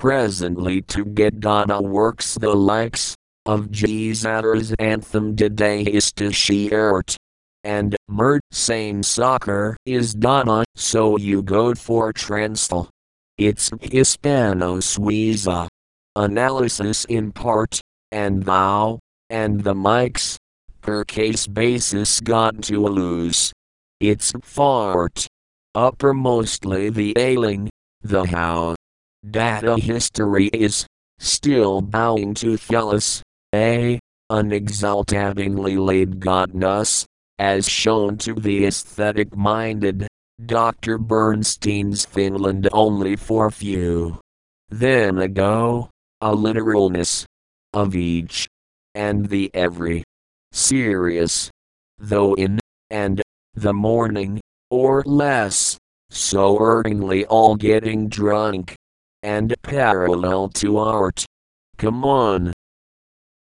presently to get Donna works the likes of Jesus anthem de Deis to Shirt. And Mert same soccer is Donna, so you go for Transtal. It's Hispano Suiza. Analysis in part, and thou, and the mics, per case basis got to lose. It's fart. Uppermostly the ailing, the how. Data history is still bowing to Thales, unexaltabingly laid godness, as shown to the aesthetic-minded, Dr. Bernstein's Finland only for few. Then ago, a literalness of each, and the every. Serious, though in, and, the morning, or less, so urgingly all getting drunk, and parallel to art. Come on.